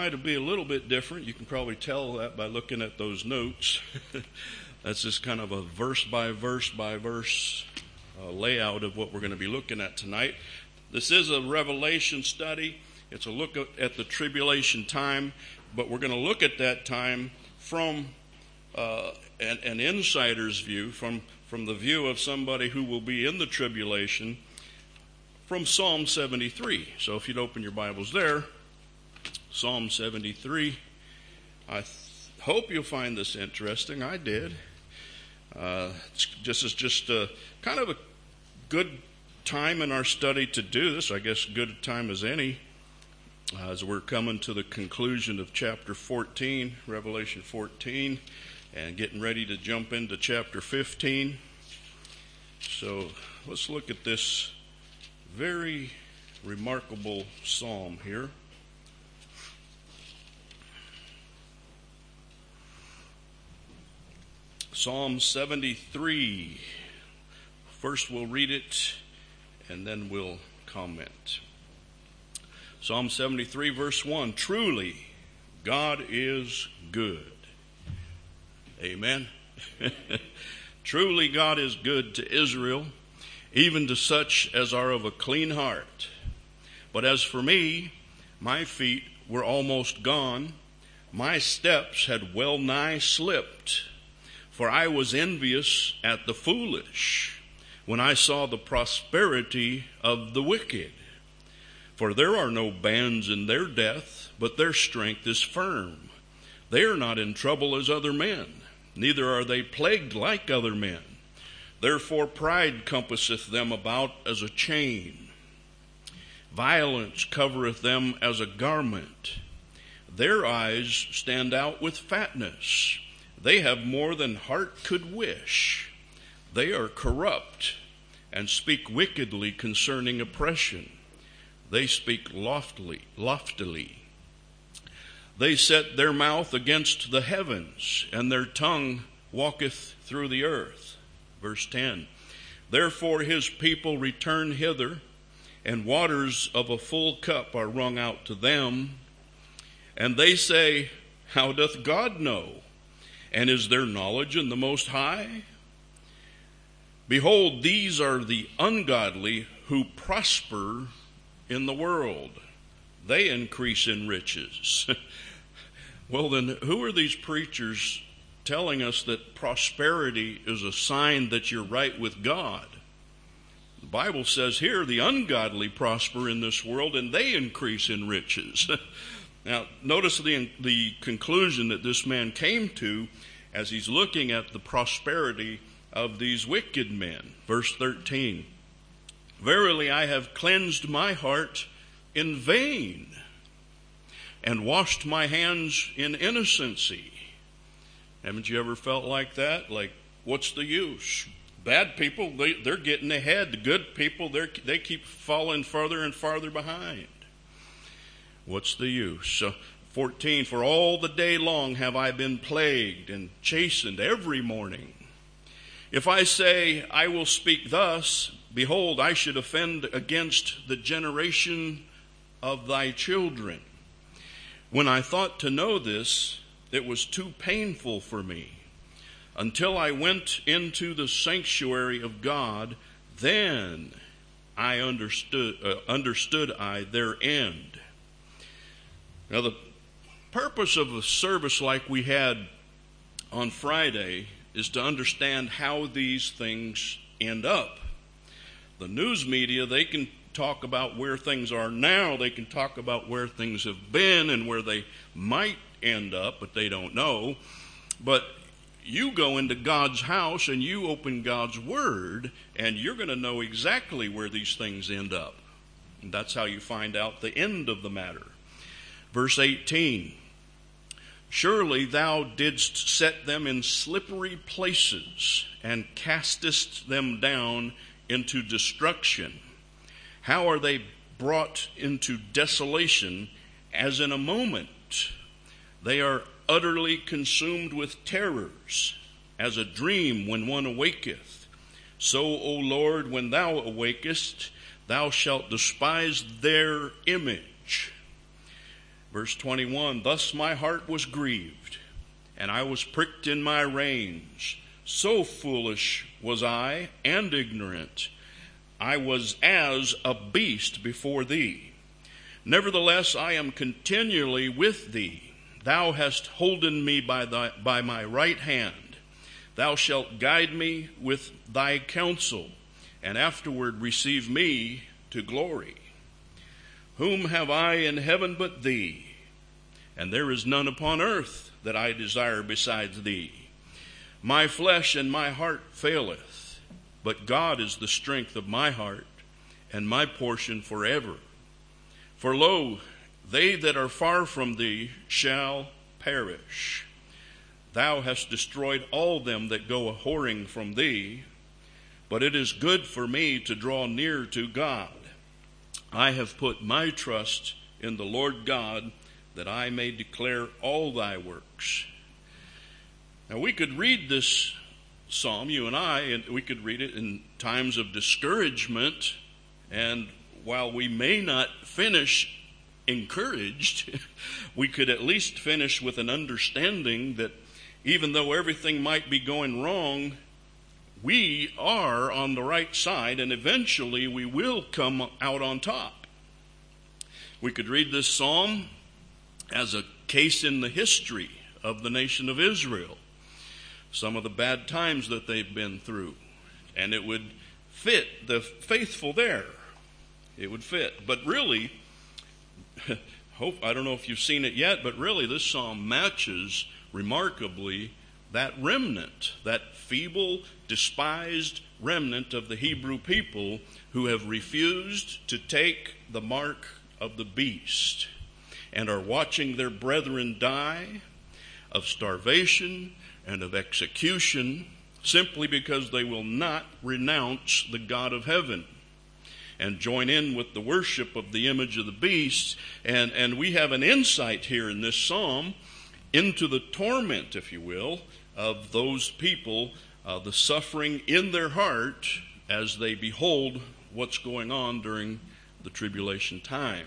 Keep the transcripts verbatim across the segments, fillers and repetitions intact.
try to be a little bit different. You can probably tell that by looking at those notes. That's just kind of a verse by verse by verse uh, layout of what we're going to be looking at tonight. This is a Revelation study. It's a look at the tribulation time, but we're going to look at that time from uh, an, an insider's view, from, from the view of somebody who will be in the tribulation, from Psalm seventy-three. So if you'd open your Bibles there, Psalm seventy-three. I th- hope you'll find this interesting. I did. Uh, it's just, it's just a, kind of a good time in our study to do this. I guess good time as any, uh, as we're coming to the conclusion of chapter fourteen, Revelation fourteen, and getting ready to jump into chapter fifteen. So let's look at this very remarkable psalm here. Psalm seventy-three. First we'll read it and then we'll comment. Psalm seventy-three verse one. Truly, God is good. Amen. Truly, God is good to Israel, even to such as are of a clean heart. But as for me, my feet were almost gone. My steps had well nigh slipped. For I was envious at the foolish when I saw the prosperity of the wicked. For there are no bands in their death, but their strength is firm. They are not in trouble as other men, neither are they plagued like other men. Therefore pride compasseth them about as a chain. Violence covereth them as a garment. Their eyes stand out with fatness. They have more than heart could wish. They are corrupt and speak wickedly concerning oppression. They speak loftily, loftily. They set their mouth against the heavens, and their tongue walketh through the earth. Verse ten. Therefore his people return hither, and waters of a full cup are wrung out to them. And they say, how doth God know? And is there knowledge in the Most High? Behold, these are the ungodly who prosper in the world. They increase in riches. Well, then, who are these preachers telling us that prosperity is a sign that you're right with God? The Bible says here the ungodly prosper in this world and they increase in riches. Now, notice the, the conclusion that this man came to as he's looking at the prosperity of these wicked men. Verse thirteen. Verily I have cleansed my heart in vain and washed my hands in innocency. Haven't you ever felt like that? Like, what's the use? Bad people, they, they're getting ahead. The good people, they're, they keep falling farther and farther behind. What's the use? So, fourteen, for all the day long have I been plagued and chastened every morning. If I say, I will speak thus, behold, I should offend against the generation of thy children. When I thought to know this, it was too painful for me. Until I went into the sanctuary of God, then I understood, uh, understood I their end. Now, the purpose of a service like we had on Friday is to understand how these things end up. The news media, they can talk about where things are now. They can talk about where things have been and where they might end up, but they don't know. But you go into God's house and you open God's Word, and you're going to know exactly where these things end up. And that's how you find out the end of the matter. Verse eighteen, surely thou didst set them in slippery places and castest them down into destruction. How are they brought into desolation as in a moment? They are utterly consumed with terrors, as a dream when one awaketh. So, O Lord, when thou awakest, thou shalt despise their image. Verse twenty-one, thus my heart was grieved, and I was pricked in my reins. So foolish was I and ignorant. I was as a beast before thee. Nevertheless, I am continually with thee. Thou hast holden me by thy, by my right hand. Thou shalt guide me with thy counsel, and afterward receive me to glory. Whom have I in heaven but thee? And there is none upon earth that I desire besides thee. My flesh and my heart faileth, but God is the strength of my heart, and my portion forever. For lo, they that are far from thee shall perish. Thou hast destroyed all them that go a-whoring from thee, but it is good for me to draw near to God. I have put my trust in the Lord God, that I may declare all thy works. Now we could read this psalm, you and I, and we could read it in times of discouragement, and while we may not finish encouraged, we could at least finish with an understanding that even though everything might be going wrong, we are on the right side, and eventually we will come out on top. We could read this psalm as a case in the history of the nation of Israel, some of the bad times that they've been through, and it would fit the faithful there. It would fit. But really, hope I don't know if you've seen it yet, but really this psalm matches remarkably that remnant, that feeble, despised remnant of the Hebrew people who have refused to take the mark of the beast and are watching their brethren die of starvation and of execution simply because they will not renounce the God of heaven and join in with the worship of the image of the beast. And, and we have an insight here in this psalm into the torment, if you will, of those people, uh, the suffering in their heart as they behold what's going on during the tribulation time.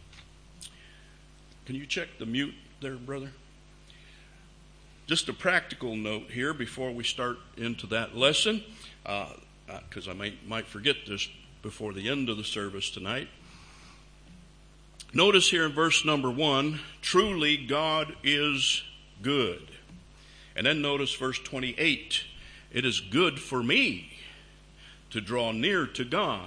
Can you check the mute there, brother? Just a practical note here before we start into that lesson, because uh, uh, I might, might forget this before the end of the service tonight. Notice here in verse number one, truly God is good. And then notice verse twenty-eight, it is good for me to draw near to God.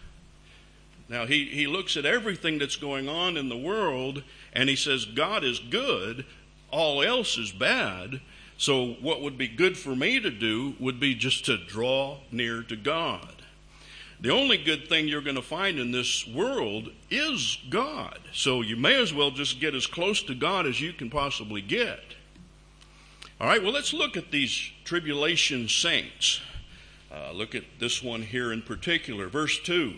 Now he, he looks at everything that's going on in the world and he says God is good, all else is bad. So what would be good for me to do would be just to draw near to God. The only good thing you're going to find in this world is God. So you may as well just get as close to God as you can possibly get. All right, well, let's look at these tribulation saints. Uh, look at this one here in particular. Verse two.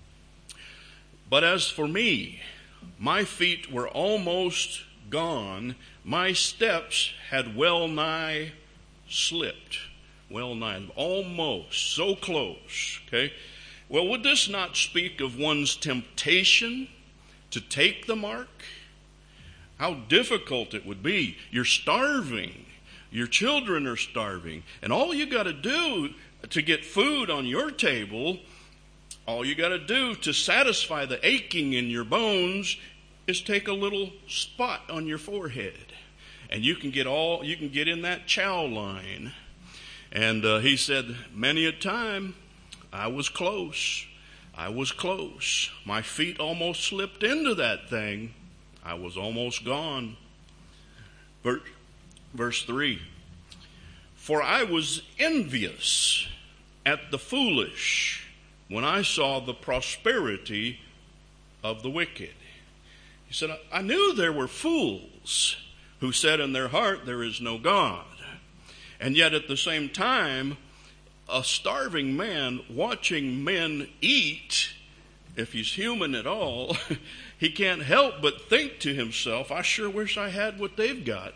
But as for me, my feet were almost gone. My steps had well nigh slipped. Well nigh, almost, so close, okay? Well, would this not speak of one's temptation to take the mark? How difficult it would be. You're starving. Your children are starving. And all you got to do to get food on your table, all you got to do to satisfy the aching in your bones is take a little spot on your forehead. And you can get all, you can get in that chow line. And uh, he said, many a time, I was close. I was close. My feet almost slipped into that thing. I was almost gone. Verse, verse three. For I was envious at the foolish when I saw the prosperity of the wicked. He said, I knew there were fools who said in their heart there is no God. And yet at the same time, a starving man watching men eat, if he's human at all, he can't help but think to himself, I sure wish I had what they've got.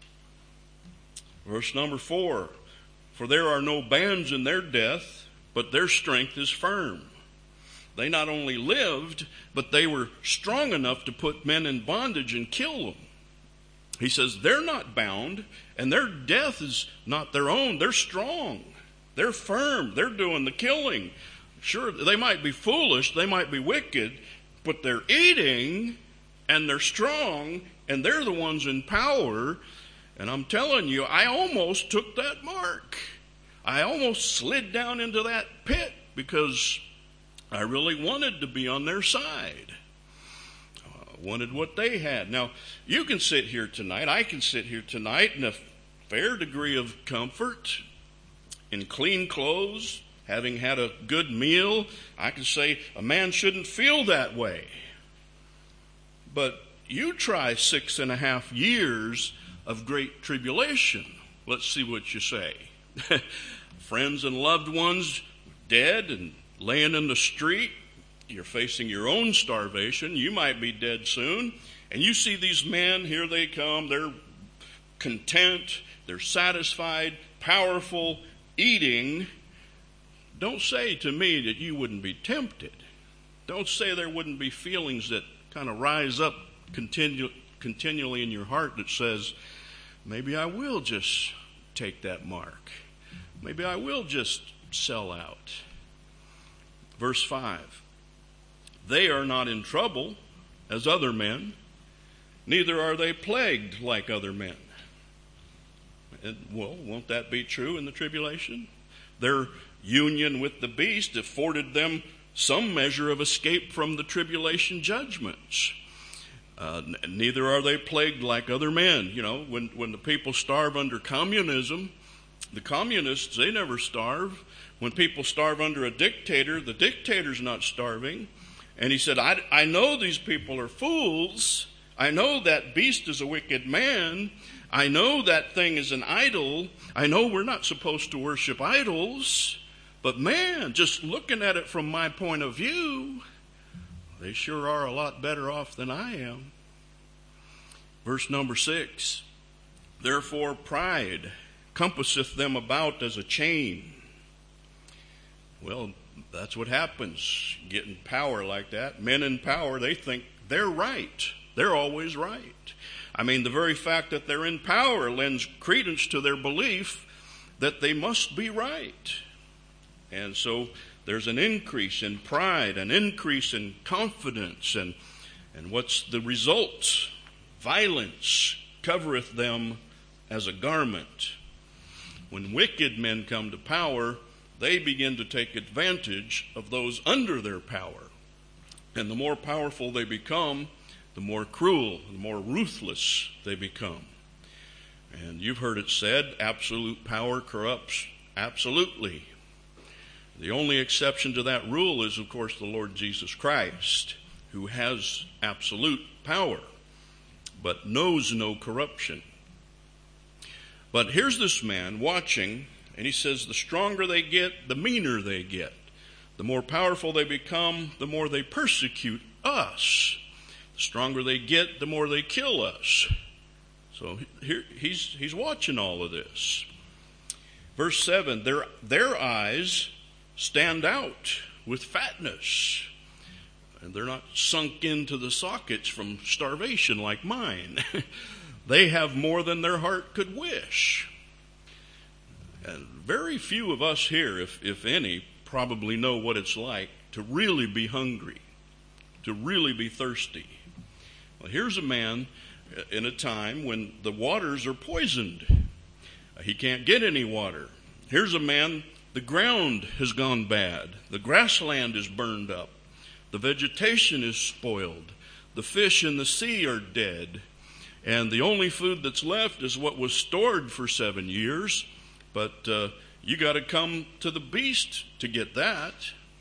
Verse number four, for there are no bands in their death, but their strength is firm. They not only lived, but they were strong enough to put men in bondage and kill them. He says they're not bound, and their death is not their own. They're strong. They're firm. They're doing the killing. Sure, they might be foolish. They might be wicked, but they're eating, and they're strong, and they're the ones in power. And I'm telling you, I almost took that mark. I almost slid down into that pit because I really wanted to be on their side. I wanted what they had. Now, you can sit here tonight, I can sit here tonight in a fair degree of comfort, in clean clothes, having had a good meal. I can say a man shouldn't feel that way. But you try six and a half years of great tribulation. Let's see what you say. Friends and loved ones dead and laying in the street. You're facing your own starvation. You might be dead soon. And you see these men, here they come. They're content. They're satisfied, powerful, eating. Don't say to me that you wouldn't be tempted. Don't say there wouldn't be feelings that kind of rise up continu- continually in your heart that says, maybe I will just take that mark. Maybe I will just sell out. Verse five. They are not in trouble as other men, neither are they plagued like other men. And, well, won't that be true in the tribulation? Their union with the beast afforded them some measure of escape from the tribulation judgments. Uh, n- neither are they plagued like other men. You know, when, when the people starve under communism, the communists, they never starve. When people starve under a dictator, the dictator's not starving. And he said, I, I know these people are fools. I know that beast is a wicked man. I know that thing is an idol. I know we're not supposed to worship idols. But man, just looking at it from my point of view, they sure are a lot better off than I am. Verse number six. Therefore pride compasseth them about as a chain. Well, that's what happens, getting power like that. Men in power, they think they're right. They're always right. I mean, the very fact that they're in power lends credence to their belief that they must be right. And so there's an increase in pride, an increase in confidence. And, and what's the result? Violence covereth them as a garment. When wicked men come to power, they begin to take advantage of those under their power. And the more powerful they become, the more cruel, the more ruthless they become. And you've heard it said, absolute power corrupts absolutely. The only exception to that rule is, of course, the Lord Jesus Christ, who has absolute power, but knows no corruption. But here's this man watching, and he says the stronger they get, the meaner they get. The more powerful they become, the more they persecute us. The stronger they get, the more they kill us. So here he's he's watching all of this. Verse seven, their their eyes stand out with fatness. And they're not sunk into the sockets from starvation like mine. They have more than their heart could wish. And very few of us here, if, if any, probably know what it's like to really be hungry, to really be thirsty. Well, here's a man in a time when the waters are poisoned. He can't get any water. Here's a man, the ground has gone bad. The grassland is burned up. The vegetation is spoiled. The fish in the sea are dead. And the only food that's left is what was stored for seven years. But uh, you got to come to the beast to get that.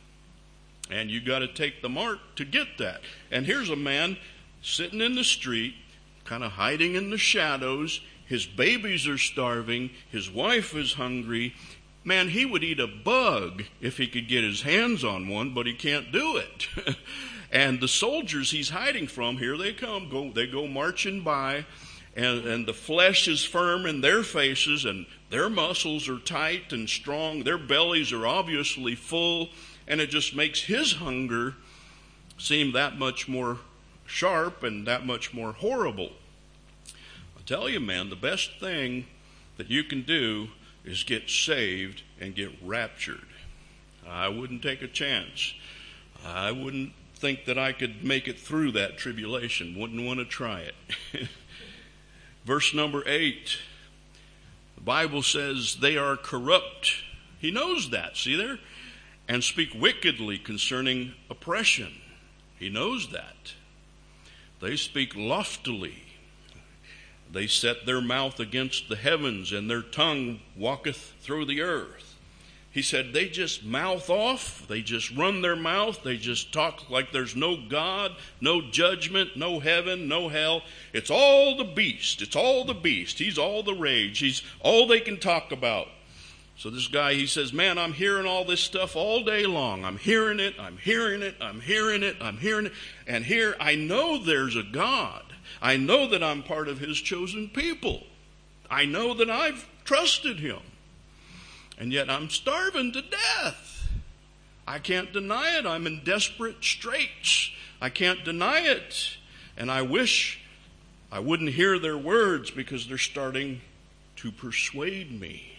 And you got to take the mark to get that. And here's a man sitting in the street, kind of hiding in the shadows. His babies are starving. His wife is hungry. Man, he would eat a bug if he could get his hands on one, but he can't do it. And the soldiers he's hiding from, here they come. Go, they go marching by, and, and the flesh is firm in their faces, and their muscles are tight and strong. Their bellies are obviously full, and it just makes his hunger seem that much more sharp and that much more horrible. I tell you, man, the best thing that you can do is get saved and get raptured. I wouldn't take a chance. I wouldn't think that I could make it through that tribulation. Wouldn't want to try it. Verse number eight. The Bible says they are corrupt. He knows that. See there? And speak wickedly concerning oppression. He knows that. They speak loftily. They set their mouth against the heavens, and their tongue walketh through the earth. He said they just mouth off. They just run their mouth. They just talk like there's no God, no judgment, no heaven, no hell. It's all the beast. It's all the beast. He's all the rage. He's all they can talk about. So this guy, he says, man, I'm hearing all this stuff all day long. I'm hearing it. I'm hearing it. I'm hearing it. I'm hearing it. And here I know there's a God. I know that I'm part of his chosen people. I know that I've trusted him. And yet I'm starving to death. I can't deny it. I'm in desperate straits. I can't deny it. And I wish I wouldn't hear their words because they're starting to persuade me.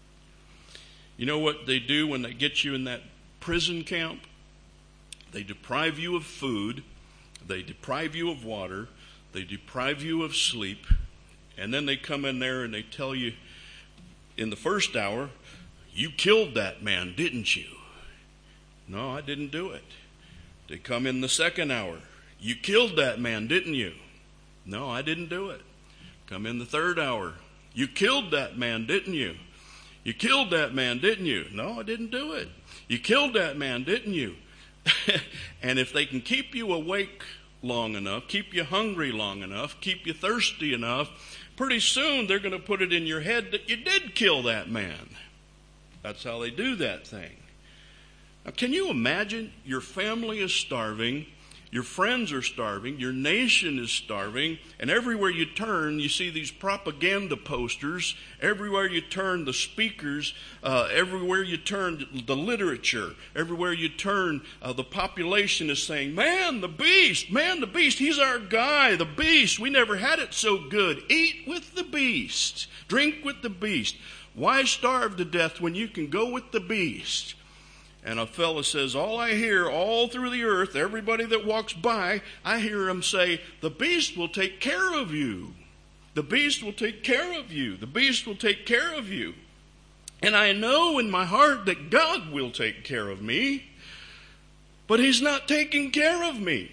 You know what they do when they get you in that prison camp? They deprive you of food. They deprive you of water. They deprive you of sleep. And then they come in there and they tell you in the first hour, you killed that man, didn't you? No, I didn't do it. They come in the second hour. You killed that man, didn't you? No, I didn't do it. Come in the third hour. You killed that man, didn't you? You killed that man, didn't you? No, I didn't do it. You killed that man, didn't you? And if they can keep you awake long enough, keep you hungry long enough, keep you thirsty enough, pretty soon they're going to put it in your head that you did kill that man. That's how they do that thing. Now, can you imagine your family is starving, your friends are starving, your nation is starving, and everywhere you turn, you see these propaganda posters. Everywhere you turn, the speakers, uh, everywhere you turn, the literature, everywhere you turn, uh, the population is saying, man, the beast, man, the beast, he's our guy, the beast. We never had it so good. Eat with the beast. Drink with the beast. Why starve to death when you can go with the beast? And a fellow says, all I hear all through the earth, everybody that walks by, I hear him say, the beast will take care of you. The beast will take care of you. The beast will take care of you. And I know in my heart that God will take care of me, but he's not taking care of me.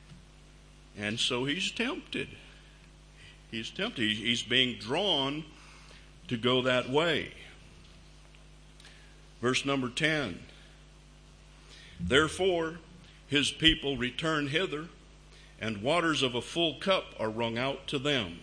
And so he's tempted. He's tempted. He's being drawn to go that way. Verse number ten. Therefore his people return hither, and waters of a full cup are wrung out to them.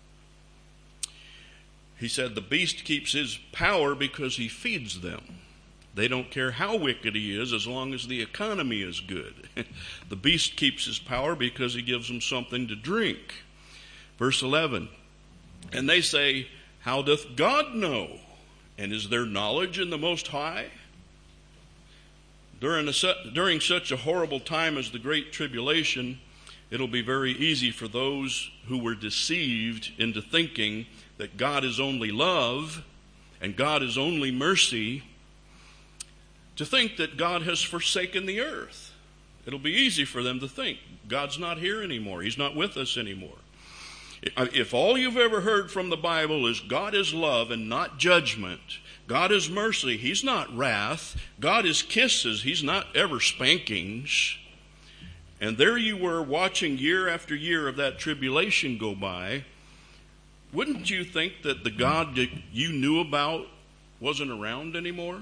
He said the beast keeps his power because he feeds them. They don't care how wicked he is as long as the economy is good. The beast keeps his power because he gives them something to drink. Verse eleven. And they say, how doth God know? And is there knowledge in the Most High? During, a, during such a horrible time as the Great Tribulation, it'll be very easy for those who were deceived into thinking that God is only love and God is only mercy to think that God has forsaken the earth. It'll be easy for them to think God's not here anymore. He's not with us anymore. If all you've ever heard from the Bible is God is love and not judgment, God is mercy, he's not wrath, God is kisses, he's not ever spankings, and there you were watching year after year of that tribulation go by, wouldn't you think that the God that you knew about wasn't around anymore?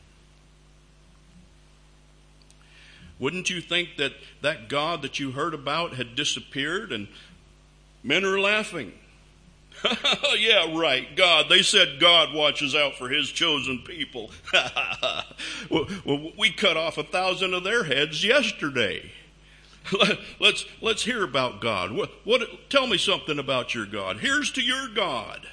Wouldn't you think that that God that you heard about had disappeared? And men are laughing. Yeah, right, God. They said God watches out for his chosen people. well, well, we cut off a thousand of their heads yesterday. Let's let's hear about God. What, what? Tell me something about your God. Here's to your God.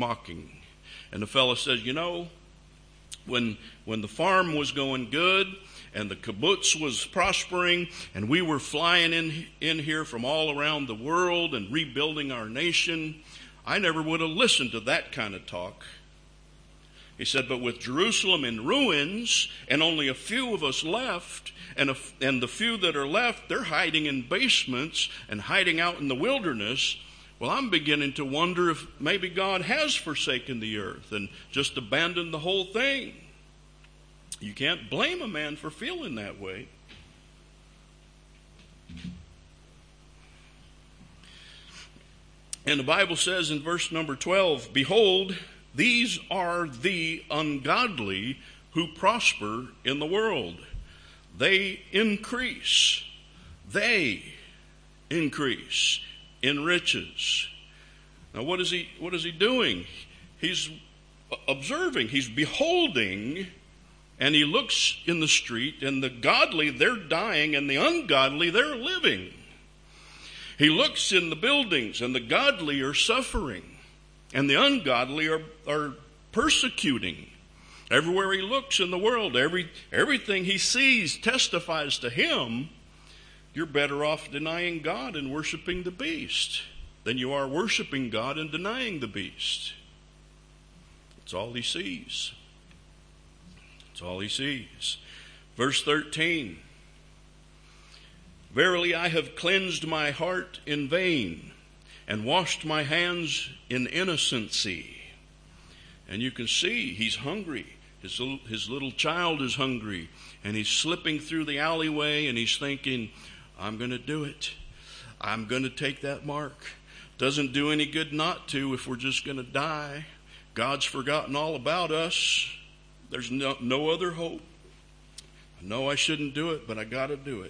Mocking. And the fellow says, you know, when when the farm was going good and the kibbutz was prospering, and we were flying in, in here from all around the world and rebuilding our nation, I never would have listened to that kind of talk. He said, but with Jerusalem in ruins and only a few of us left, and, a, and the few that are left, they're hiding in basements and hiding out in the wilderness. Well, I'm beginning to wonder if maybe God has forsaken the earth and just abandoned the whole thing. You can't blame a man for feeling that way. And the Bible says in verse number twelve, behold, these are the ungodly who prosper in the world. They increase. They increase in riches. Now what is he, what is he doing? He's observing, he's beholding, and he looks in the street, and the godly, they're dying, and the ungodly, they're living. He looks in the buildings, and the godly are suffering, and the ungodly are, are persecuting. Everywhere he looks in the world, every everything he sees testifies to him. You're better off denying God and worshiping the beast than you are worshiping God and denying the beast. That's all he sees. That's all he sees. Verse thirteen. Verily I have cleansed my heart in vain and washed my hands in innocency. And you can see he's hungry. His little, his little child is hungry. And he's slipping through the alleyway and he's thinking, I'm going to do it. I'm going to take that mark. Doesn't do any good not to if we're just going to die. God's forgotten all about us. There's no, no other hope. I know I shouldn't do it, but I got to do it.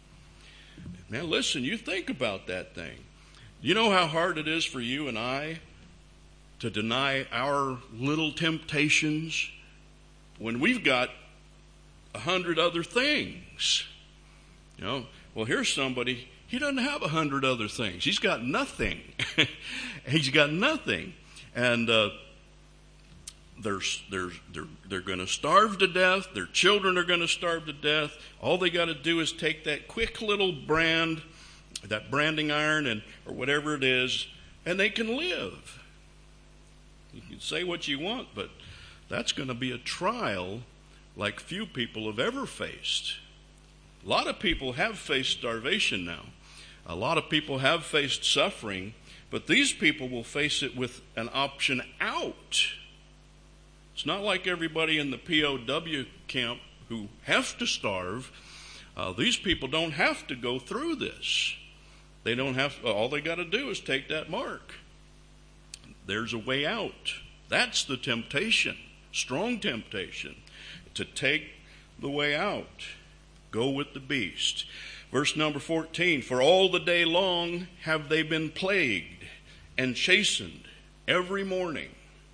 Now listen, you think about that thing. You know how hard it is for you and I to deny our little temptations when we've got a hundred other things? You know, well, here's somebody, he doesn't have a hundred other things. He's got nothing. He's got nothing. And uh, they're, they're, they're, they're going to starve to death. Their children are going to starve to death. All they got to do is take that quick little brand, that branding iron and or whatever it is, and they can live. You can say what you want, but that's going to be a trial like few people have ever faced. A lot of people have faced starvation now. A lot of people have faced suffering, but these people will face it with an option out. It's not like everybody in the P O W camp who have to starve. Uh, these people don't have to go through this. They don't have, all they got to do is take that mark. There's a way out. That's the temptation, strong temptation, to take the way out. Go with the beast. Verse number fourteen, for all the day long have they been plagued and chastened every morning.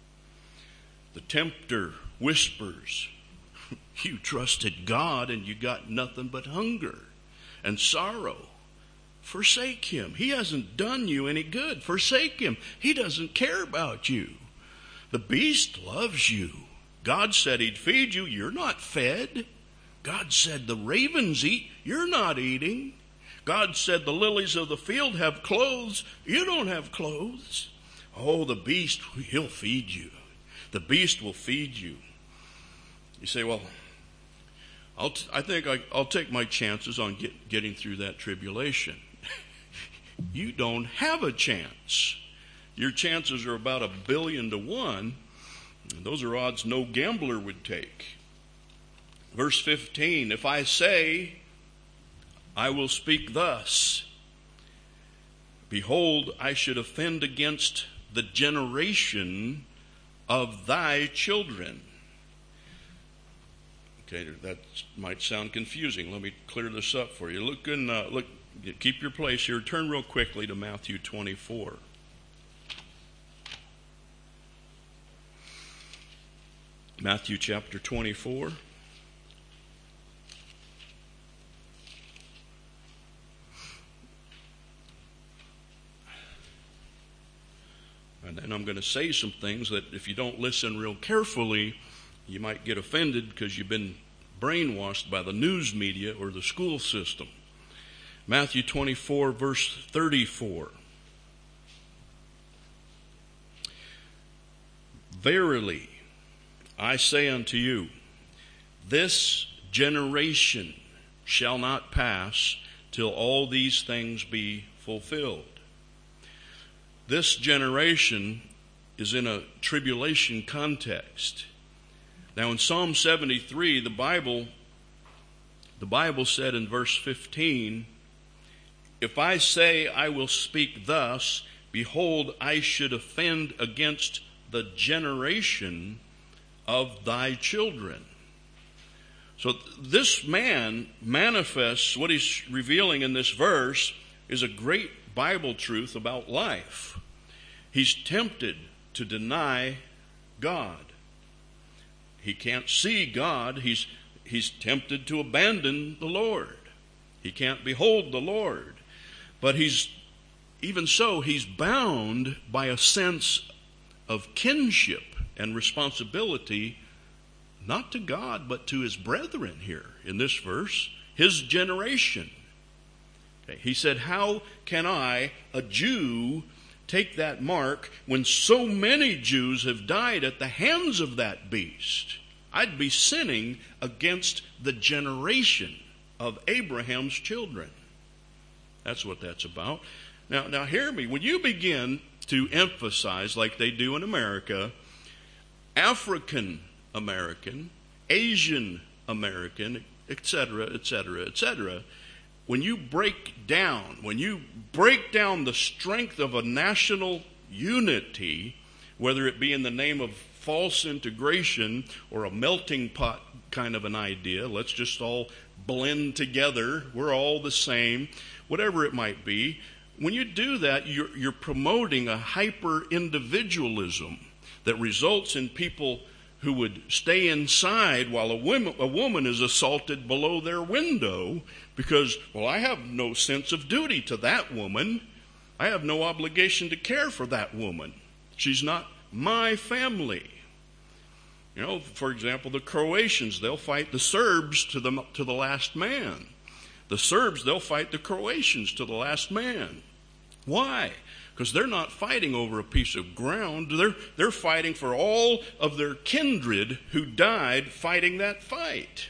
The tempter whispers, you trusted God and you got nothing but hunger and sorrow. Forsake him. He hasn't done you any good. Forsake him. He doesn't care about you. The beast loves you. God said he'd feed you. You're not fed. God said the ravens eat. You're not eating. God said the lilies of the field have clothes. You don't have clothes. Oh, the beast, he'll feed you. The beast will feed you. You say, well, I'll t- I think I, I'll take my chances on get, getting through that tribulation. You don't have a chance. Your chances are about a billion to one. And those are odds no gambler would take. Verse fifteen, if I say, I will speak thus, behold, I should offend against the generation of thy children. Okay, that might sound confusing. Let me clear this up for you. Look in, uh, look, keep your place here. Turn real quickly to Matthew twenty-four. Matthew chapter twenty-four. And then I'm going to say some things that if you don't listen real carefully, you might get offended because you've been brainwashed by the news media or the school system. Matthew twenty-four, verse thirty-four. Verily, I say unto you, this generation shall not pass till all these things be fulfilled. This generation is in a tribulation context. Now in Psalm seventy-three, the Bible, the Bible said in verse fifteen, if I say I will speak thus, behold, I should offend against the generation of thy children. So this man manifests, what he's revealing in this verse is a great Bible truth about life. He's tempted to deny God. He can't see God. He's, he's tempted to abandon the Lord. He can't behold the Lord. But he's, even so, he's bound by a sense of kinship and responsibility, not to God, but to his brethren here in this verse, his generation. Okay, he said, how can I, a Jew, take that mark when so many Jews have died at the hands of that beast? I'd be sinning against the generation of Abraham's children. That's what that's about. Now, now hear me. When you begin to emphasize, like they do in America, African American, Asian American, et cetera, et cetera, et cetera, when you break down, when you break down the strength of a national unity, whether it be in the name of false integration or a melting pot kind of an idea, let's just all blend together, we're all the same, whatever it might be, when you do that, you're, you're promoting a hyper-individualism that results in people who would stay inside while a woman, a woman is assaulted below their window because, well, I have no sense of duty to that woman. I have no obligation to care for that woman. She's not my family. You know, for example, the Croatians, they'll fight the Serbs to the, to the last man. The Serbs, they'll fight the Croatians to the last man. Why? Because they're not fighting over a piece of ground. They're, they're fighting for all of their kindred who died fighting that fight.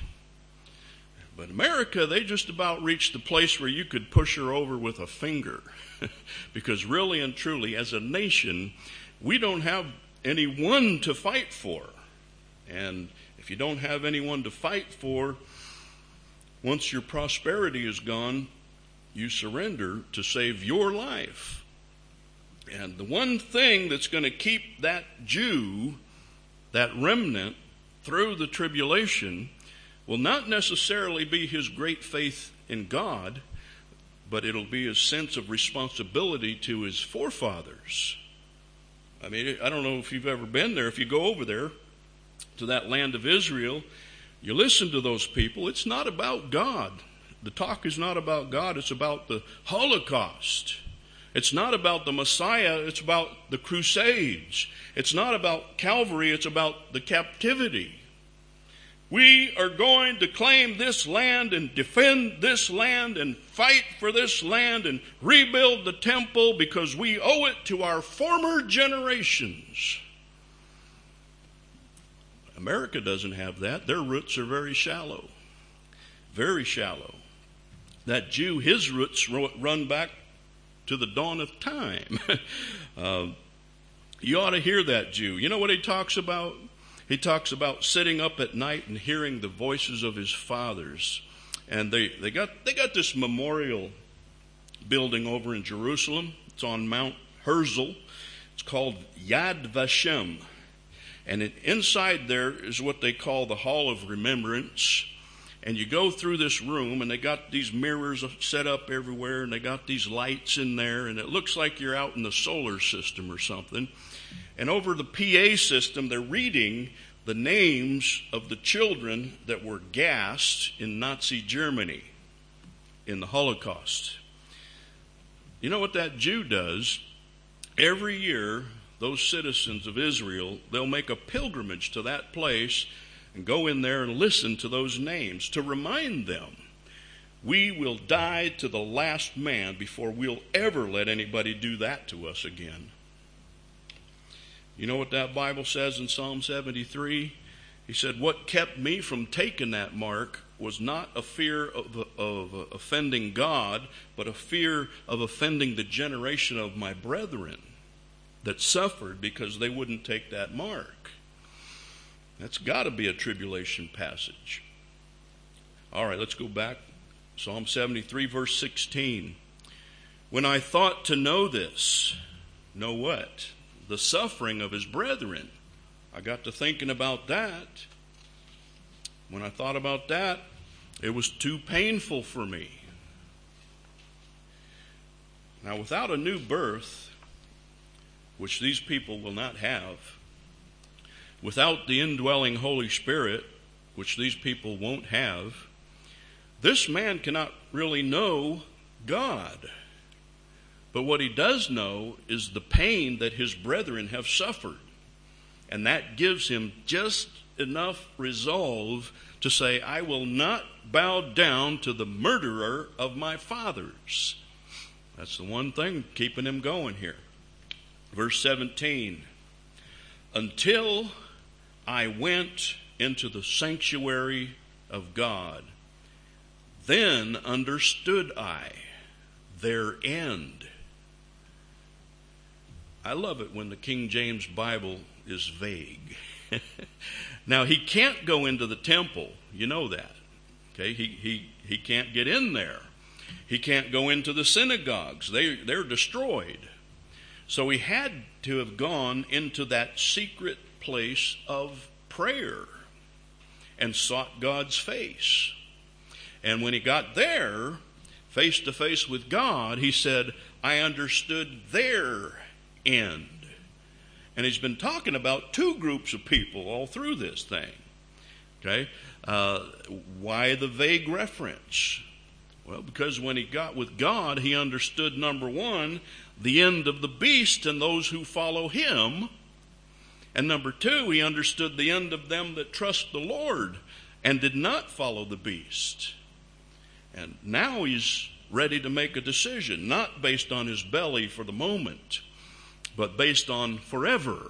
But America, they just about reached the place where you could push her over with a finger. Because really and truly, as a nation, we don't have anyone to fight for. And if you don't have anyone to fight for, once your prosperity is gone, you surrender to save your life. And the one thing that's going to keep that Jew, that remnant, through the tribulation will not necessarily be his great faith in God, but it'll be his sense of responsibility to his forefathers. I mean, I don't know if you've ever been there. If you go over there to that land of Israel, you listen to those people. It's not about God. The talk is not about God. It's about the Holocaust. It's not about the Messiah. It's about the Crusades. It's not about Calvary. It's about the captivity. We are going to claim this land and defend this land and fight for this land and rebuild the temple because we owe it to our former generations. America doesn't have that. Their roots are very shallow. Very shallow. That Jew, his roots run back to the dawn of time. uh, you ought to hear that Jew. You know what he talks about? He talks about sitting up at night and hearing the voices of his fathers. And they, they got they got this memorial building over in Jerusalem. It's on Mount Herzl. It's called Yad Vashem. And it, inside there is what they call the Hall of Remembrance. And you go through this room, and they got these mirrors set up everywhere, and they got these lights in there, and it looks like you're out in the solar system or something. And over the P A system, they're reading the names of the children that were gassed in Nazi Germany in the Holocaust. You know what that Jew does? Every year, those citizens of Israel, they'll make a pilgrimage to that place, And go in there and listen to those names to remind them. We will die to the last man before we'll ever let anybody do that to us again. You know what that Bible says in Psalm seventy-three? He said, what kept me from taking that mark was not a fear of, of offending God, but a fear of offending the generation of my brethren that suffered because they wouldn't take that mark. That's got to be a tribulation passage. All right, let's go back. Psalm seventy-three, verse sixteen. When I thought to know this, know what? The suffering of his brethren. I got to thinking about that. When I thought about that, it was too painful for me. Now, without a new birth, which these people will not have, without the indwelling Holy Spirit, which these people won't have, this man cannot really know God. But what he does know is the pain that his brethren have suffered. And that gives him just enough resolve to say, I will not bow down to the murderer of my fathers. That's the one thing keeping him going here. Verse seventeen. Until I went into the sanctuary of God, then understood I their end. I love it when the King James Bible is vague. Now, he can't go into the temple. You know that. Okay, he, he, he can't get in there. He can't go into the synagogues. They, they're destroyed. So he had to have gone into that secret place of prayer and sought God's face. And when he got there, face to face with God, he said, I understood their end. And he's been talking about two groups of people all through this thing. Okay? Uh, why the vague reference? Well, because when he got with God, he understood, number one, the end of the beast and those who follow him. And number two, he understood the end of them that trust the Lord and did not follow the beast. And now he's ready to make a decision, not based on his belly for the moment, but based on forever.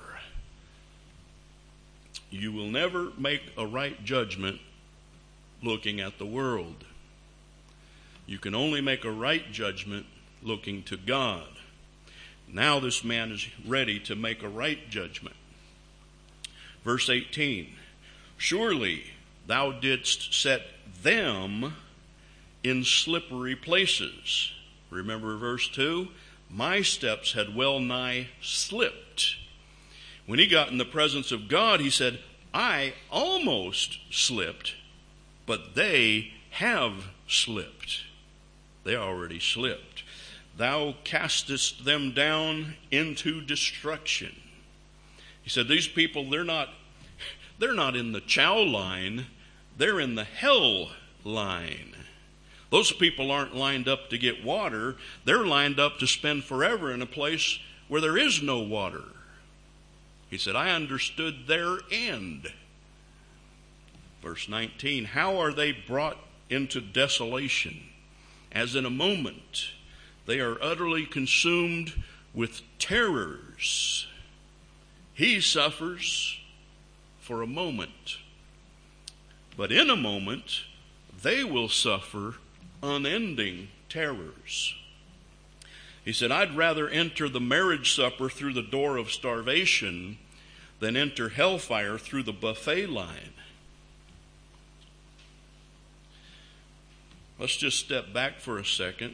You will never make a right judgment looking at the world. You can only make a right judgment looking to God. Now this man is ready to make a right judgment. Verse eighteen. Surely thou didst set them in slippery places. Remember verse two? My steps had well nigh slipped. When he got in the presence of God, he said, I almost slipped, but they have slipped. They already slipped. Thou castest them down into destruction. He said, these people, they're not, they're not in the chow line. They're in the hell line. Those people aren't lined up to get water. They're lined up to spend forever in a place where there is no water. He said, I understood their end. Verse nineteen, how are they brought into desolation? As in a moment, they are utterly consumed with terrors. He suffers for a moment, but in a moment, they will suffer unending terrors. He said, I'd rather enter the marriage supper through the door of starvation than enter hellfire through the buffet line. Let's just step back for a second.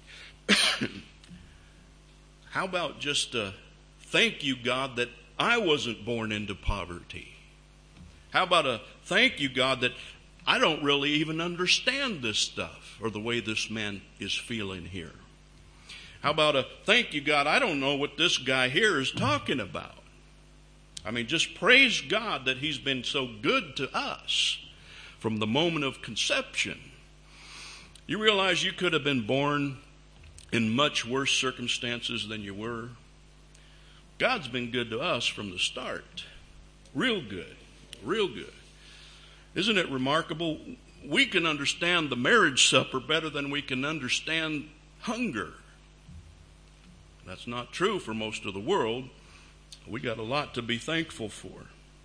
How about just uh, thank you, God, that I wasn't born into poverty? How about a thank you, God, that I don't really even understand this stuff or the way this man is feeling here? How about a thank you, God, I don't know what this guy here is talking about? I mean, just praise God that he's been so good to us from the moment of conception. You realize you could have been born in much worse circumstances than you were? God's been good to us from the start. Real good. Real good. Isn't it remarkable? We can understand the marriage supper better than we can understand hunger. That's not true for most of the world. We got a lot to be thankful for.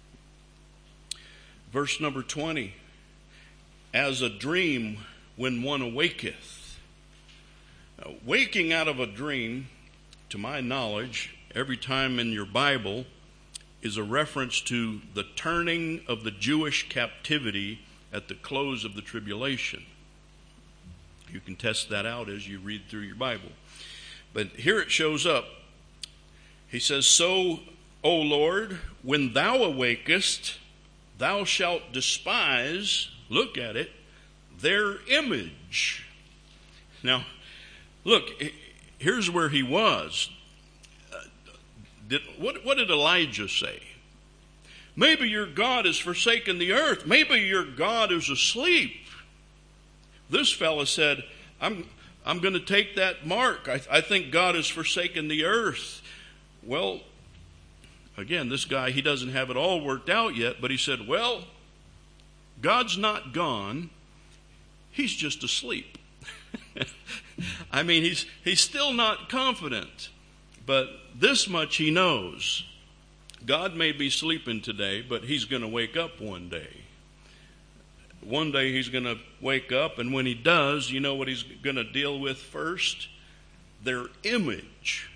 Verse number twenty, as a dream when one awaketh. Now, waking out of a dream, to my knowledge, every time in your Bible is a reference to the turning of the Jewish captivity at the close of the tribulation. You can test that out as you read through your Bible. But here it shows up. He says, so, O Lord, when thou awakest, thou shalt despise, look at it, their image. Now, look, here's where he was. Uh, did, what, what did Elijah say? Maybe your God has forsaken the earth. Maybe your God is asleep. This fella said, I'm, I'm going to take that mark. I, I think God has forsaken the earth. Well, again, this guy, he doesn't have it all worked out yet, but he said, well, God's not gone. He's just asleep. I mean, he's he's still not confident, but this much he knows. God may be sleeping today, but he's going to wake up one day. One day he's going to wake up, and when he does, you know what he's going to deal with first? Their image.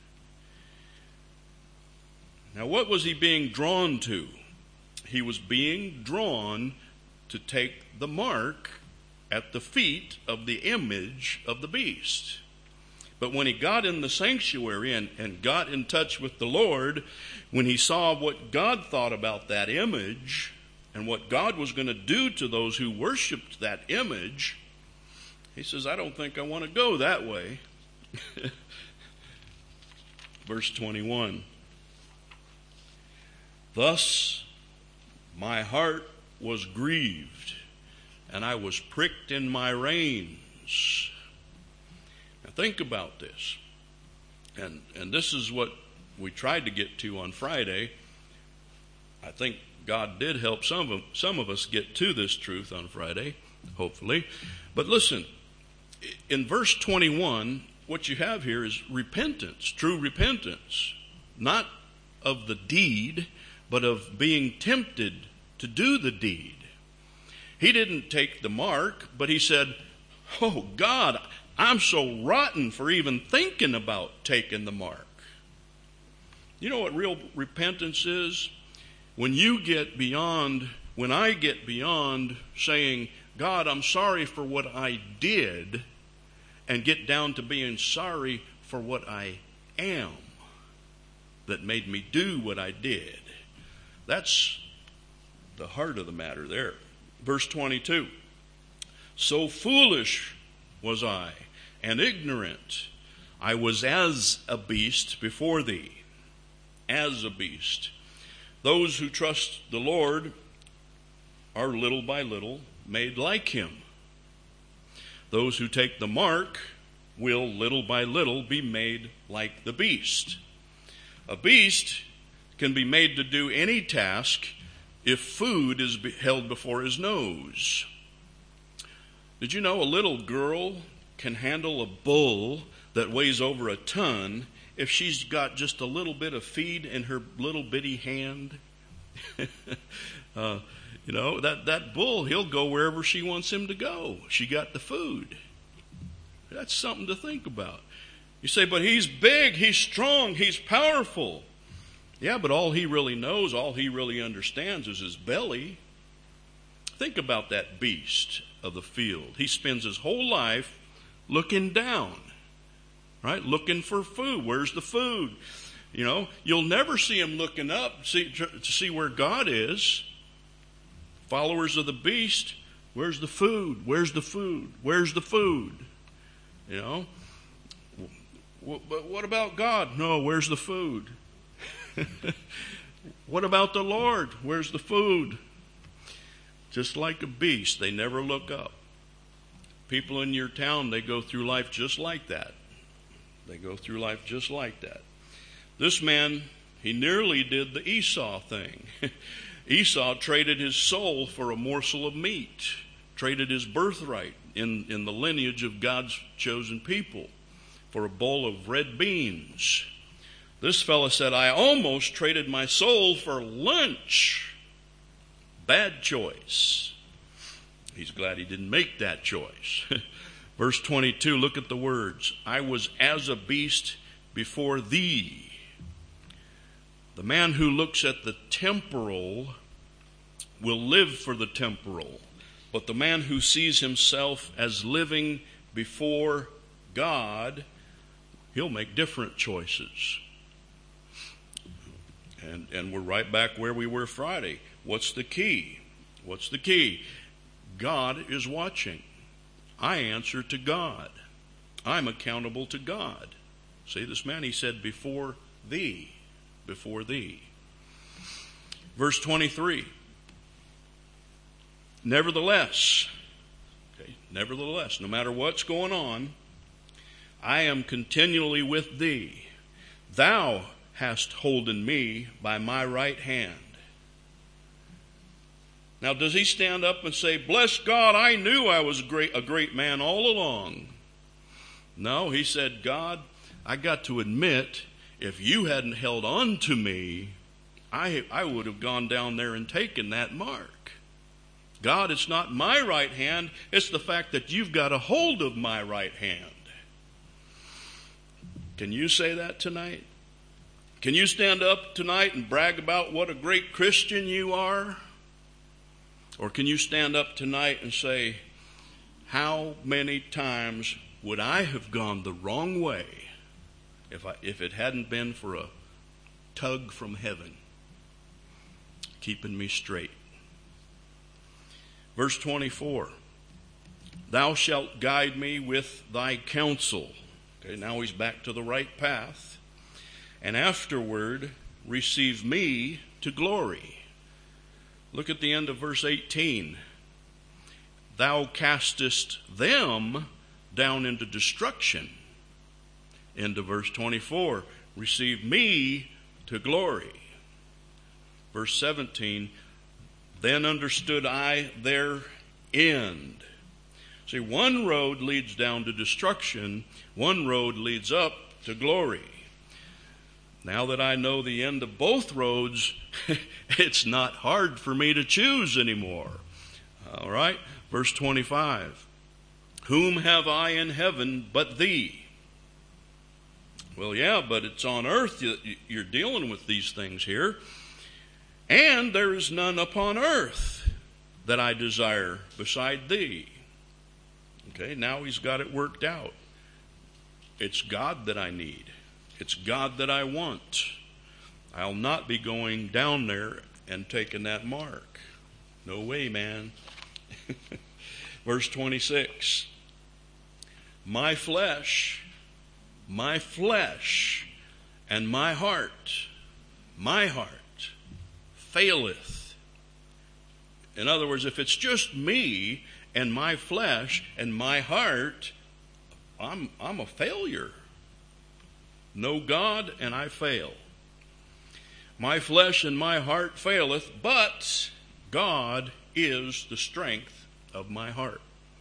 Now, what was he being drawn to? He was being drawn to take the mark at the feet of the image of the beast. But when he got in the sanctuary and, and got in touch with the Lord, when he saw what God thought about that image and what God was going to do to those who worshiped that image, he says, I don't think I want to go that way. Verse twenty-one. Thus my heart was grieved, and I was pricked in my reins. Now think about this. And and this is what we tried to get to on Friday. I think God did help some of some of us get to this truth on Friday, hopefully. But listen, in verse twenty-one, what you have here is repentance, true repentance, not of the deed, but of being tempted to do the deed. He didn't take the mark, but he said, oh God, I'm so rotten for even thinking about taking the mark. You know what real repentance is? When you get beyond, when I get beyond saying, God, I'm sorry for what I did, and get down to being sorry for what I am that made me do what I did. That's the heart of the matter there. Verse twenty-two. So foolish was I, and ignorant. I was as a beast before thee. As a beast. Those who trust the Lord are little by little made like him. Those who take the mark will little by little be made like the beast. A beast can be made to do any task if food is held before his nose. Did you know a little girl can handle a bull that weighs over a ton if she's got just a little bit of feed in her little bitty hand? uh, you know, that, that bull, he'll go wherever she wants him to go. She got the food. That's something to think about. You say, but he's big, he's strong, he's powerful. Yeah, but all he really knows, all he really understands is his belly. Think about that beast of the field. He spends his whole life looking down, right? Looking for food. Where's the food? You know, you'll never see him looking up see, to see where God is. Followers of the beast, where's the food? Where's the food? Where's the food? You know, but what about God? No, where's the food? What about the Lord? Where's the food? Just like a beast, they never look up. People in your town, they go through life just like that. They go through life just like that. This man, he nearly did the Esau thing. Esau traded his soul for a morsel of meat, traded his birthright in, in the lineage of God's chosen people for a bowl of red beans. This fellow said, I almost traded my soul for lunch. Bad choice. He's glad he didn't make that choice. Verse twenty-two, look at the words. I was as a beast before thee. The man who looks at the temporal will live for the temporal. But the man who sees himself as living before God, he'll make different choices. And, and we're right back where we were Friday. What's the key? What's the key? God is watching. I answer to God. I'm accountable to God. See, this man, he said, before thee. Before thee. Verse twenty-three. Nevertheless, okay, nevertheless, no matter what's going on, I am continually with thee. Thou hast holden me by my right hand. Now, does he stand up and say, bless God, I knew I was a great, a great man all along? No, he said, God, I got to admit, if you hadn't held on to me, I, I would have gone down there and taken that mark. God, it's not my right hand, it's the fact that you've got a hold of my right hand. Can you say that tonight? Can you stand up tonight and brag about what a great Christian you are? Or can you stand up tonight and say, how many times would I have gone the wrong way if I, if it hadn't been for a tug from heaven keeping me straight? Verse twenty-four, thou shalt guide me with thy counsel. Okay, now he's back to the right path. And afterward receive me to glory. Look at the end of verse eighteen. Thou castest them down into destruction. Into verse twenty-four, receive me to glory. Verse seventeen, then understood I their end. See, one road leads down to destruction, one road leads up to glory. Now that I know the end of both roads, it's not hard for me to choose anymore. All right, verse twenty-five, whom have I in heaven but thee? Well, yeah, but it's on earth you're dealing with these things here. And there is none upon earth that I desire beside thee. Okay, now he's got it worked out. It's God that I need. It's God that I want. I'll not be going down there and taking that mark. No way, man. Verse twenty-six. My flesh, my flesh, and my heart, my heart, faileth. In other words, if it's just me and my flesh and my heart, I'm, I'm a failure. No God and I fail. My flesh and my heart faileth, but God is the strength of my heart.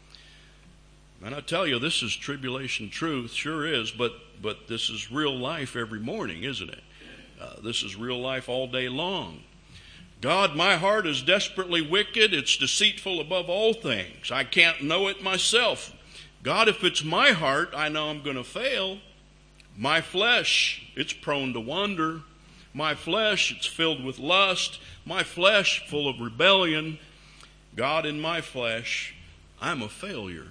And I tell you, this is tribulation truth, sure is, but, but this is real life every morning, isn't it? Uh, this is real life all day long. God, my heart is desperately wicked. It's deceitful above all things. I can't know it myself. God, if it's my heart, I know I'm going to fail. My flesh, it's prone to wander. My flesh, it's filled with lust. My flesh, full of rebellion. God, in my flesh, I'm a failure.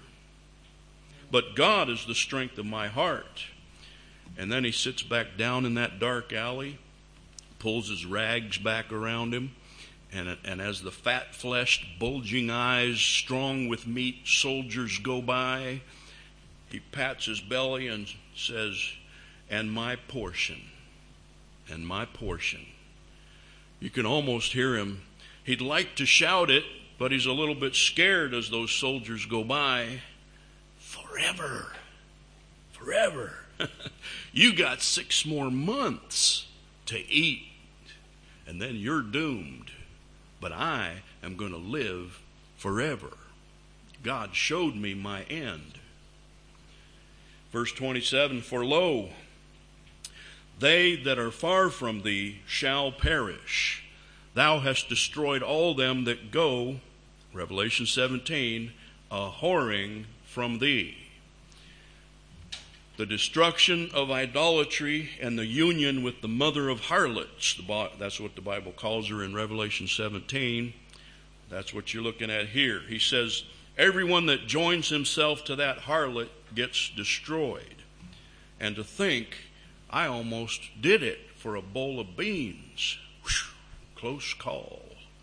But God is the strength of my heart. And then he sits back down in that dark alley, pulls his rags back around him, and, and as the fat-fleshed, bulging eyes, strong with meat soldiers go by, he pats his belly and says, and my portion, and my portion. You can almost hear him. He'd like to shout it, but he's a little bit scared as those soldiers go by. Forever, forever. You got six more months to eat, and then you're doomed. but I am going to live forever. God showed me my end. Verse twenty-seven, for lo, they that are far from thee shall perish. Thou hast destroyed all them that go, Revelation seventeen, a whoring from thee. The destruction of idolatry and the union with the mother of harlots. That's what the Bible calls her in Revelation seventeen. That's what you're looking at here. He says, everyone that joins himself to that harlot gets destroyed. And to think, I almost did it for a bowl of beans. Whew, close call.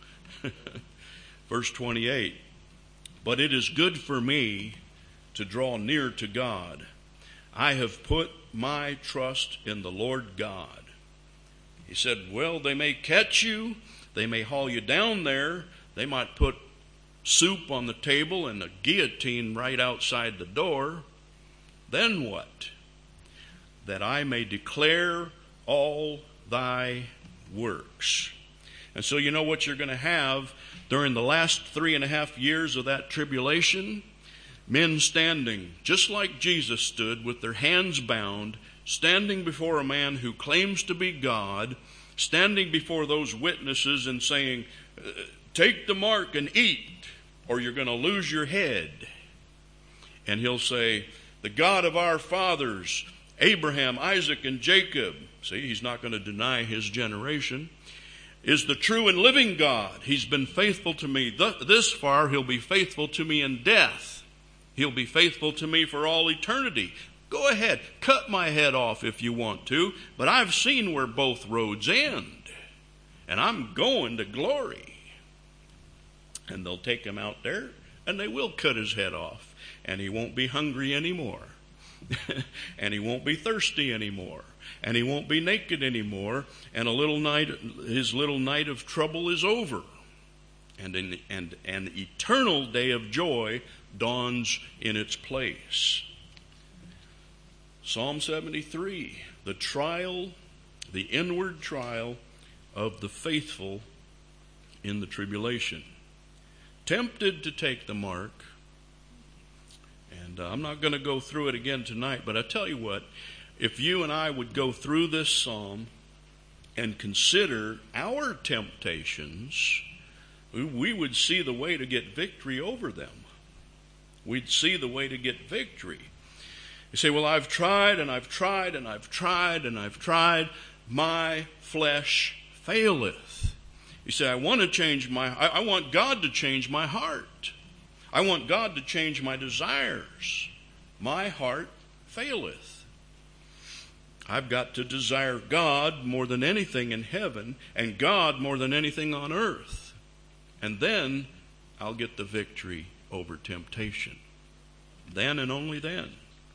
Verse twenty-eight, but it is good for me to draw near to God. I have put my trust in the Lord God. He said, well, they may catch you. They may haul you down there. They might put soup on the table and a guillotine right outside the door. Then what? That I may declare all thy works. And so you know what you're going to have during the last three and a half years of that tribulation? Men standing, just like Jesus stood, with their hands bound, standing before a man who claims to be God, standing before those witnesses and saying, take the mark and eat, or you're going to lose your head. And he'll say, the God of our fathers, Abraham, Isaac, and Jacob, see, he's not going to deny his generation, is the true and living God. He's been faithful to me this far. He'll be faithful to me in death. He'll be faithful to me for all eternity. Go ahead, cut my head off if you want to, but I've seen where both roads end, and I'm going to glory. And they'll take him out there, and they will cut his head off, and he won't be hungry anymore, and he won't be thirsty anymore, and he won't be naked anymore, and a little night, his little night of trouble is over, and an, and an eternal day of joy dawns in its place. Psalm seventy-three, the trial, the inward trial of the faithful in the tribulation. Tempted to take the mark, and uh, I'm not going to go through it again tonight, but I tell you what, if you and I would go through this psalm and consider our temptations, we would see the way to get victory over them. We'd see the way to get victory. You say, well, I've tried and I've tried and I've tried and I've tried. My flesh faileth. You say, I want to change my, I, I want God to change my heart. I want God to change my desires. My heart faileth. I've got to desire God more than anything in heaven and God more than anything on earth. And then I'll get the victory over temptation. Then and only then.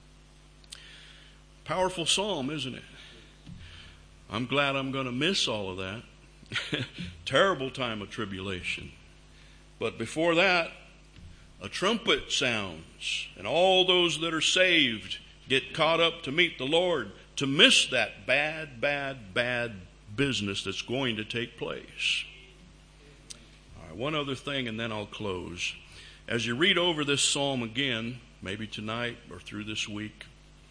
Powerful psalm, isn't it? I'm glad I'm going to miss all of that. Terrible time of tribulation. But before that, a trumpet sounds, and all those that are saved get caught up to meet the Lord, to miss that bad, bad, bad business that's going to take place. All right, one other thing, and then I'll close. As you read over this psalm again, maybe tonight or through this week,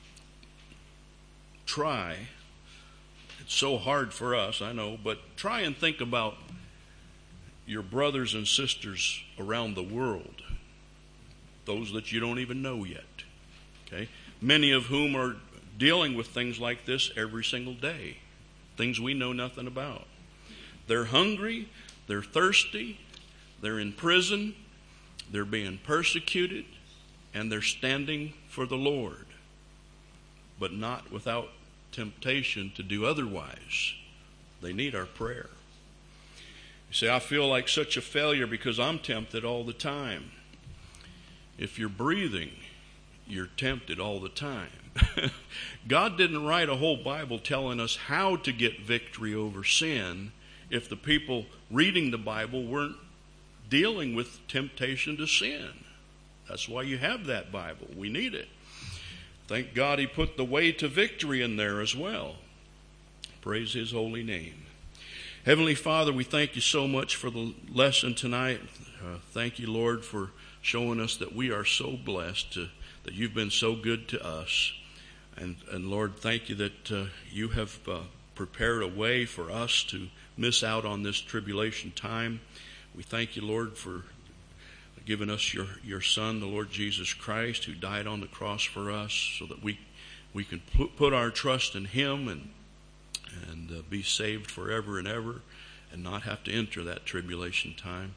try, it's so hard for us, I know, but try and think about your brothers and sisters around the world, those that you don't even know yet, okay? Many of whom are dealing with things like this every single day, things we know nothing about. They're hungry, they're thirsty, they're in prison, they're being persecuted, and they're standing for the Lord, but not without temptation to do otherwise. They need our prayer. You say, I feel like such a failure because I'm tempted all the time. If you're breathing, you're tempted all the time. God didn't write a whole Bible telling us how to get victory over sin if the people reading the Bible weren't dealing with temptation to sin. That's why you have that Bible. We need it. Thank God he put the way to victory in there as well. Praise his holy name. Heavenly Father, we thank you so much for the lesson tonight. Uh, thank you, Lord, for showing us that we are so blessed, to, that you've been so good to us. And, and Lord, thank you that uh, you have uh, prepared a way for us to miss out on this tribulation time. We thank you, Lord, for giving us your, your Son, the Lord Jesus Christ, who died on the cross for us, so that we we can put, put our trust in him and and uh, be saved forever and ever, and not have to enter that tribulation time.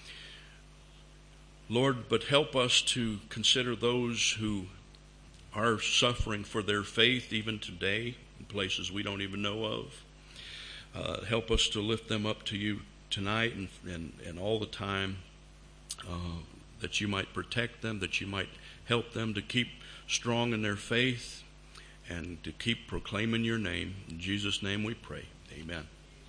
Lord, but help us to consider those who are suffering for their faith even today in places we don't even know of. Uh, help us to lift them up to you tonight and, and, and all the time, uh, that you might protect them, that you might help them to keep strong in their faith and to keep proclaiming your name. In Jesus' name we pray. Amen.